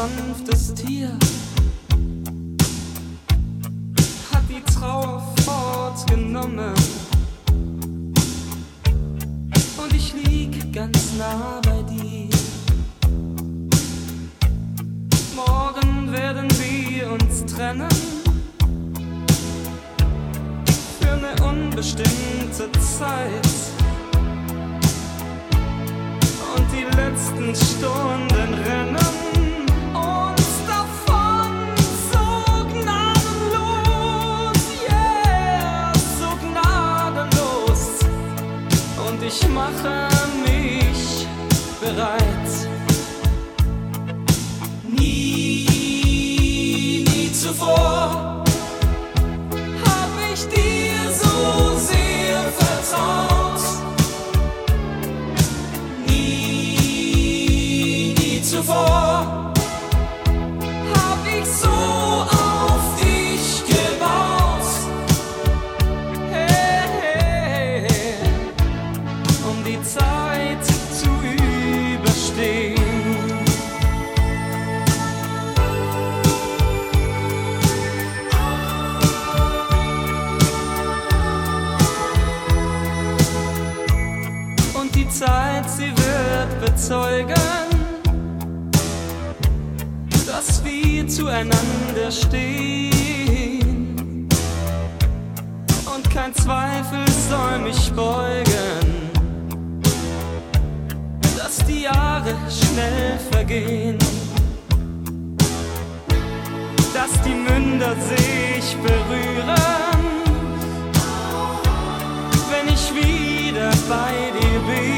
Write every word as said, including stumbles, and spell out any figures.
sanftes Tier hat die Trauer fortgenommen und ich lieg ganz nah bei dir. Morgen werden wir uns trennen für eine unbestimmte Zeit und die letzten Stunden rennen uns davon so gnadenlos, yeah, so gnadenlos. Und ich mache mich bereit. Nie, nie zuvor hab ich dir so sehr vertraut. Nie, nie zuvor hab ich so auf dich gebaut. Hey, hey, um die Zeit zu überstehen. Die Zeit, sie wird bezeugen, dass wir zueinander stehen. Und kein Zweifel soll mich beugen, dass die Jahre schnell vergehen, dass die Münder sich berühren, wenn ich wieder bei dir bin.